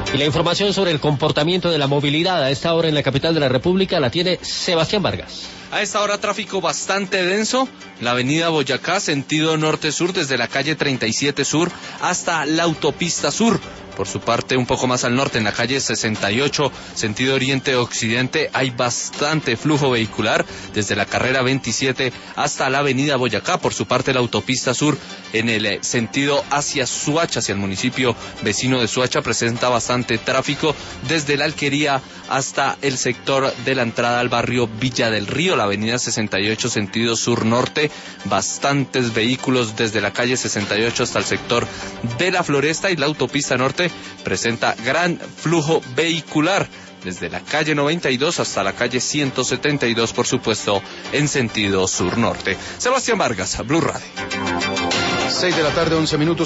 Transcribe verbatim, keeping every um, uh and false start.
Y la información sobre el comportamiento de la movilidad a esta hora en la capital de la República la tiene Sebastián Vargas. A esta hora tráfico bastante denso, la avenida Boyacá, sentido norte-sur, desde la calle treinta y siete Sur hasta la autopista Sur. Por su parte, un poco más al norte, en la calle sesenta y ocho, sentido oriente-occidente, hay bastante flujo vehicular, desde la carrera veintisiete hasta la avenida Boyacá. Por su parte, la autopista Sur, en el sentido hacia Suacha, hacia el municipio vecino de Suacha, presenta bastante tráfico, desde la Alquería hasta el sector de la entrada al barrio Villa del Río, la avenida sesenta y ocho, sentido sur-norte, bastantes vehículos desde la calle sesenta y ocho hasta el sector de la Floresta, y la autopista norte presenta gran flujo vehicular desde la calle noventa y dos hasta la calle ciento setenta y dos, por supuesto, en sentido sur-norte. Sebastián Vargas, Blue Radio. seis de la tarde, once minutos.